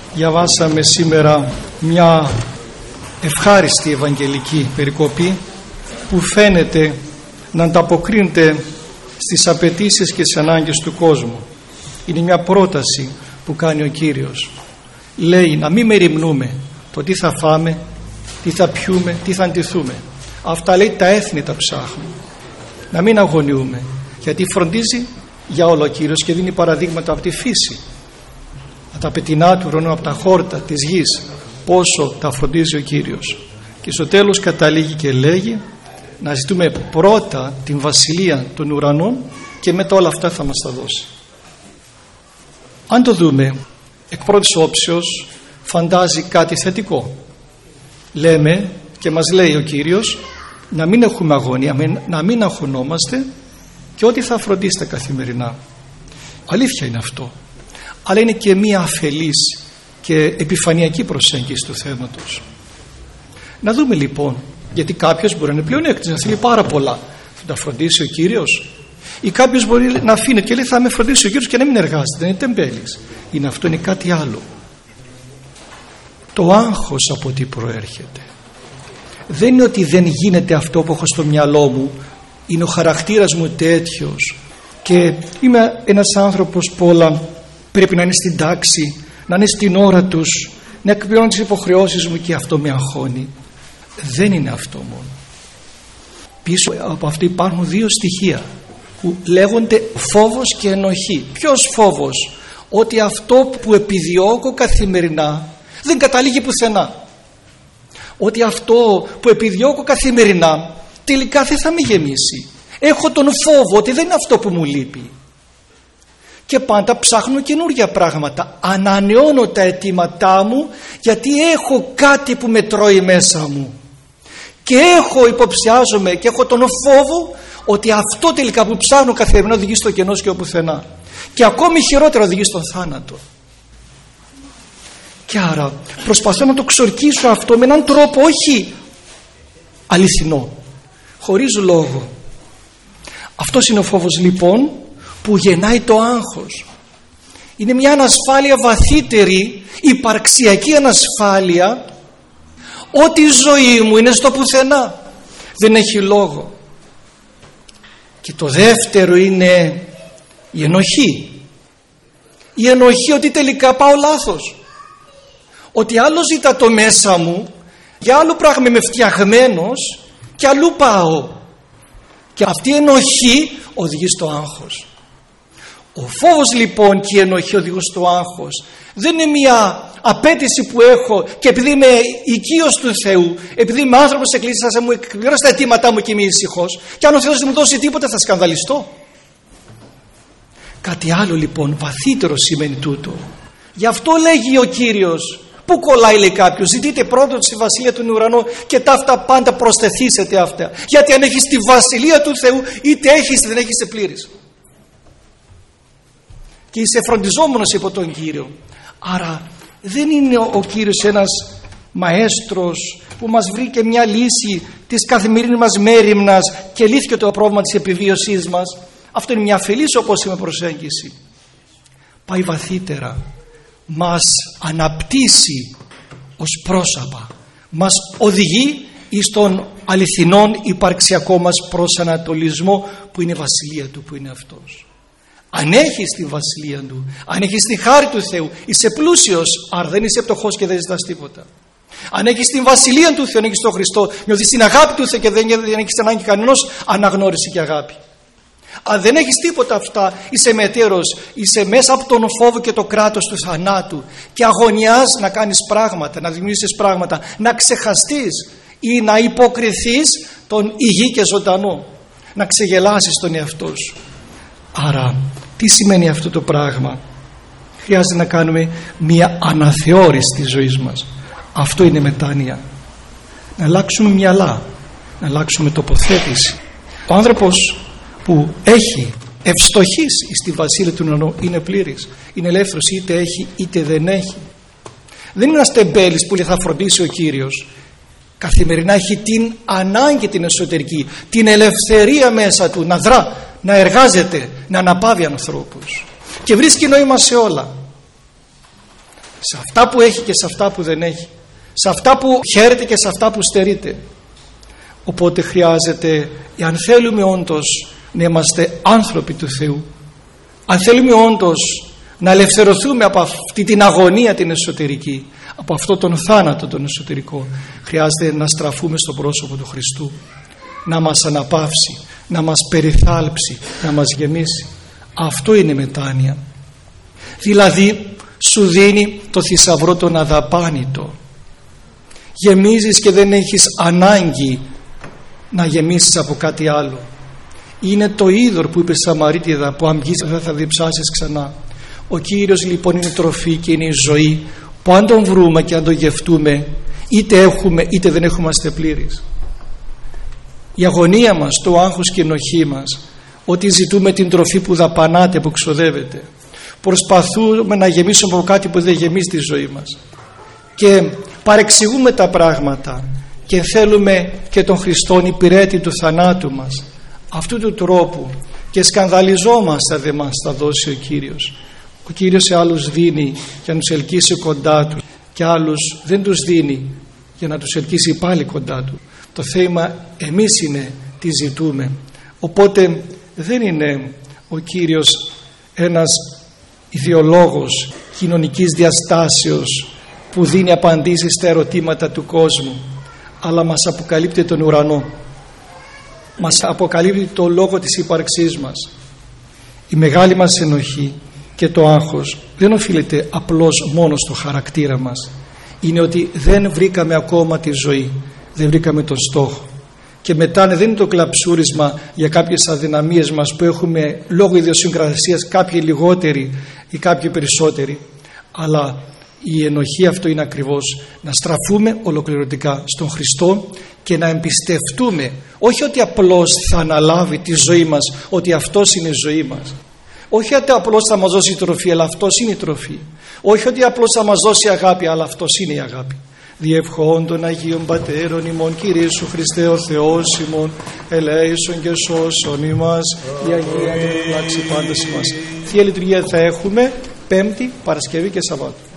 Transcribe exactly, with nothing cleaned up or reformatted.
Διαβάσαμε σήμερα μια ευχάριστη ευαγγελική περικοπή που φαίνεται να ανταποκρίνεται στις απαιτήσεις και τις ανάγκες του κόσμου. Είναι μια πρόταση που κάνει ο Κύριος. Λέει να μην μεριμνούμε το τι θα φάμε, τι θα πιούμε, τι θα αντιθούμε. Αυτά λέει τα έθνη τα ψάχνουν. Να μην αγωνιούμε, γιατί φροντίζει για όλο ο Κύριος και δίνει παραδείγματα από τη φύση, από τα πετεινά του ουρανού, από τα χόρτα της γης, πόσο τα φροντίζει ο Κύριος. Και στο τέλος καταλήγει και λέγει να ζητούμε πρώτα την βασιλεία των ουρανών και μετά όλα αυτά θα μας τα δώσει. Αν το δούμε εκ πρώτης όψεως, φαντάζει κάτι θετικό. Λέμε και μας λέει ο Κύριος να μην έχουμε αγωνία, να μην αγωνόμαστε και ότι θα φροντίσετε καθημερινά. Αλήθεια είναι αυτό, αλλά είναι και μία αφελής και επιφανειακή προσέγγιση του θέματος. Να δούμε λοιπόν, γιατί κάποιος μπορεί να είναι πλεονέκτης, να θέλει πάρα πολλά. Θα τα φροντίσει ο Κύριος, ή κάποιος μπορεί να αφήνει και λέει θα με φροντίσει ο Κύριος και να μην εργάζεται, δεν είναι τεμπέλης. Είναι αυτό, είναι κάτι άλλο. Το άγχος από τι προέρχεται? Δεν είναι ότι δεν γίνεται αυτό που έχω στο μυαλό μου, είναι ο χαρακτήρας μου τέτοιος και είμαι ένας άνθρωπος που όλα πρέπει να είναι στην τάξη, να είναι στην ώρα τους, να εκπληρώνω τις υποχρεώσεις μου και αυτό με αγχώνει. Δεν είναι αυτό μόνο. Πίσω από αυτό υπάρχουν δύο στοιχεία που λέγονται φόβος και ενοχή. Ποιος φόβος? Ότι αυτό που επιδιώκω καθημερινά δεν καταλήγει πουθενά. Ότι αυτό που επιδιώκω καθημερινά τελικά δεν θα με γεμίσει. Έχω τον φόβο ότι δεν είναι αυτό που μου λείπει. Και πάντα ψάχνω καινούργια πράγματα. Ανανεώνω τα αιτήματά μου γιατί έχω κάτι που με τρώει μέσα μου. Και έχω, υποψιάζομαι και έχω τον φόβο ότι αυτό τελικά που ψάχνω καθημερινά οδηγεί στο κενό και οπουθενά. Και ακόμη χειρότερα οδηγεί στον θάνατο. Και άρα προσπαθώ να το ξορκίσω αυτό με έναν τρόπο όχι αληθινό, χωρίς λόγο. Αυτός είναι ο φόβος λοιπόν που γεννάει το άγχος. Είναι μια ανασφάλεια βαθύτερη, υπαρξιακή ανασφάλεια, ότι η ζωή μου είναι στο πουθενά, δεν έχει λόγο. Και το δεύτερο είναι η ενοχή. Η ενοχή ότι τελικά πάω λάθος, ότι άλλο ζητά το μέσα μου, για άλλο πράγμα είμαι φτιαγμένος και αλλού πάω. Και αυτή η ενοχή οδηγεί στο άγχος. Ο φόβος λοιπόν και η ενοχή οδηγούν στο άγχος. Δεν είναι μια απέτηση που έχω και επειδή είμαι οικείος του Θεού, επειδή είμαι άνθρωπος της Εκκλησίας, θα μου εκπληρώσει τα αιτήματά μου και είμαι ήσυχος, και αν ο Θεός δεν μου δώσει τίποτα θα σκανδαλιστώ. Κάτι άλλο λοιπόν βαθύτερο σημαίνει τούτο. Γι' αυτό λέγει ο Κύριος, πού κολλάει λέει κάποιος, ζητείτε πρώτα τη βασιλεία του ουρανού και τα αυτά πάντα προσθεθήσετε αυτά. Γιατί αν έχεις τη βασιλεία του Θεού, είτε έχεις είτε δεν έχεις, είσαι πλήρης. Και είσαι φροντιζόμενος υπό τον Κύριο. Άρα δεν είναι ο Κύριος ένας μαέστρος που μας βρήκε μια λύση της καθημερινής μας μέριμνας και λύθηκε το πρόβλημα της επιβίωσής μας. Αυτό είναι μια αφελής όπως είμαι προσέγγιση. Πάει βαθύτερα. Μας αναπτύσσει ως πρόσωπα. Μας οδηγεί στον αληθινόν υπαρξιακό μας προσανατολισμό που είναι η βασιλεία του, που είναι αυτός. Αν έχεις τη βασιλεία του, αν έχεις τη χάρη του Θεού, είσαι πλούσιος, άρα δεν είσαι φτωχός και δεν ζητάς τίποτα. Αν έχεις την βασιλεία του Θεού, αν έχεις τον Χριστό, νιώθεις την αγάπη του Θεού και δεν, δεν έχεις ανάγκη κανένας αναγνώριση και αγάπη. Αν δεν έχεις τίποτα αυτά, είσαι μετέρος, είσαι μέσα από τον φόβο και το κράτος του θανάτου και αγωνιάς να κάνεις πράγματα, να δημιουργήσεις πράγματα, να ξεχαστείς ή να υποκριθείς τον υγιή και ζωντανό, να ξεγελάσεις τον εαυτό σου. Άρα τι σημαίνει αυτό το πράγμα? Χρειάζεται να κάνουμε μια αναθεώρηση της ζωής μας. Αυτό είναι μετάνοια. Να αλλάξουμε μυαλά, να αλλάξουμε τοποθέτηση. Ο άνθρωπος που έχει ευστοχής στη βασίλεια του ουρανού είναι πλήρης, είναι ελεύθερος, είτε έχει είτε δεν έχει. Δεν είναι ένας τεμπέλης που λέει θα φροντίσει ο Κύριος. Καθημερινά έχει την ανάγκη την εσωτερική, την ελευθερία μέσα του να δρά, να εργάζεται, να αναπαύει ανθρώπους και βρίσκει νόημα σε όλα. σε αυτά που έχει και σε αυτά που δεν έχει, σε αυτά που χαίρεται και σε αυτά που στερείται. Οπότε χρειάζεται, αν θέλουμε όντως να είμαστε άνθρωποι του Θεού, αν θέλουμε όντως να ελευθερωθούμε από αυτή την αγωνία την εσωτερική, από αυτό τον θάνατο τον εσωτερικό, χρειάζεται να στραφούμε στο πρόσωπο του Χριστού, να μας αναπαύσει, να μας περιθάλψει, να μας γεμίσει. Αυτό είναι μετάνοια. Δηλαδή σου δίνει το θησαυρό τον αδαπάνητο. Γεμίζεις και δεν έχεις ανάγκη να γεμίσεις από κάτι άλλο. Είναι το είδωρ που είπε Σαμαρίτιδα, που αν βγεις δεν θα διψάσεις ξανά. Ο Κύριος λοιπόν είναι τροφή και είναι η ζωή, που αν τον βρούμε και αν τον γευτούμε, είτε έχουμε είτε δεν έχουμε, είμαστε πλήρεις. Η αγωνία μας, το άγχος και η ενοχή μας, ότι ζητούμε την τροφή που δαπανάται, που ξοδεύεται, προσπαθούμε να γεμίσουμε από κάτι που δεν γεμίζει τη ζωή μας και παρεξηγούμε τα πράγματα και θέλουμε και τον Χριστόν υπηρέτη του θανάτου μας, αυτού του τρόπου, και σκανδαλιζόμαστε δεν μας τα δώσει ο Κύριος. Ο Κύριος σε άλλους δίνει για να τους ελκύσει κοντά του και άλλους δεν τους δίνει για να τους ελκύσει πάλι κοντά του. Το θέμα εμείς είναι τι ζητούμε. Οπότε δεν είναι ο Κύριος ένας ιδεολόγος κοινωνικής διαστάσεως που δίνει απαντήσεις στα ερωτήματα του κόσμου, αλλά μας αποκαλύπτει τον ουρανό, μας αποκαλύπτει το λόγο της ύπαρξής μας. Η μεγάλη μας ενοχή και το άγχος δεν οφείλεται απλώς μόνο στο χαρακτήρα μας, είναι ότι δεν βρήκαμε ακόμα τη ζωή, δεν βρήκαμε τον στόχο, και μετά δεν είναι το κλαψούρισμα για κάποιες αδυναμίες μας που έχουμε λόγω ιδιοσυγκρασίας, κάποιοι λιγότεροι ή κάποιοι περισσότεροι, αλλά η ενοχή αυτό είναι ακριβώς να στραφούμε ολοκληρωτικά στον Χριστό και να εμπιστευτούμε, όχι ότι απλώς θα αναλάβει τη ζωή μας, ότι αυτός είναι η ζωή μας, όχι ότι απλώς θα μας δώσει τροφή, αλλά αυτός είναι η τροφή, όχι ότι απλώς θα μας δώσει αγάπη, αλλά αυτός είναι η αγάπη. Διευχών των Αγίων Πατέρων ημών, Κύριε Ιησού Χριστέ ο Θεός ημών, ελέησον και σώσον ημάς, η Αγία και η πλάξη πάντας ημάς. Θεία Λειτουργία θα έχουμε Πέμπτη, Παρασκευή και Σαββάτο.